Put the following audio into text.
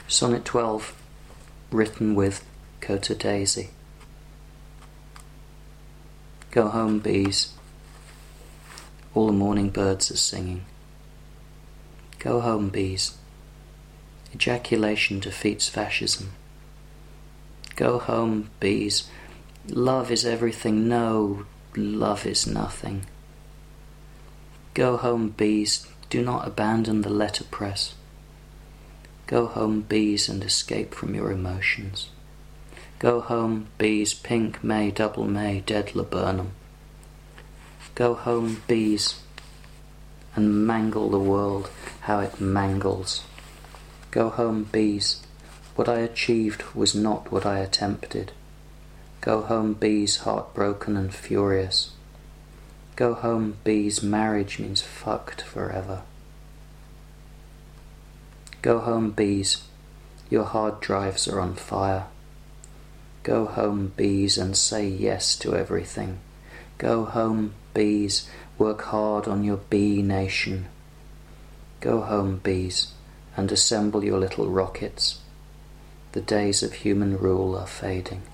Sonnet 12, written with Kota Daisy. Go home, bees. All the morning birds are singing. Go home, bees. Ejaculation defeats fascism. Go home, bees. Love is everything. No, love is nothing. Go home, bees. Do not abandon the letterpress. Go home, bees, and escape from your emotions. Go home, bees, pink May, double May, dead laburnum. Go home, bees, and mangle the world how it mangles. Go home, bees. What I achieved was not what I attempted. Go home, bees, heartbroken and furious. Go home, bees, marriage means fucked forever. Go home, bees, your hard drives are on fire. Go home, bees, and say yes to everything. Go home, bees, work hard on your bee nation. Go home, bees, and assemble your little rockets. The days of human rule are fading.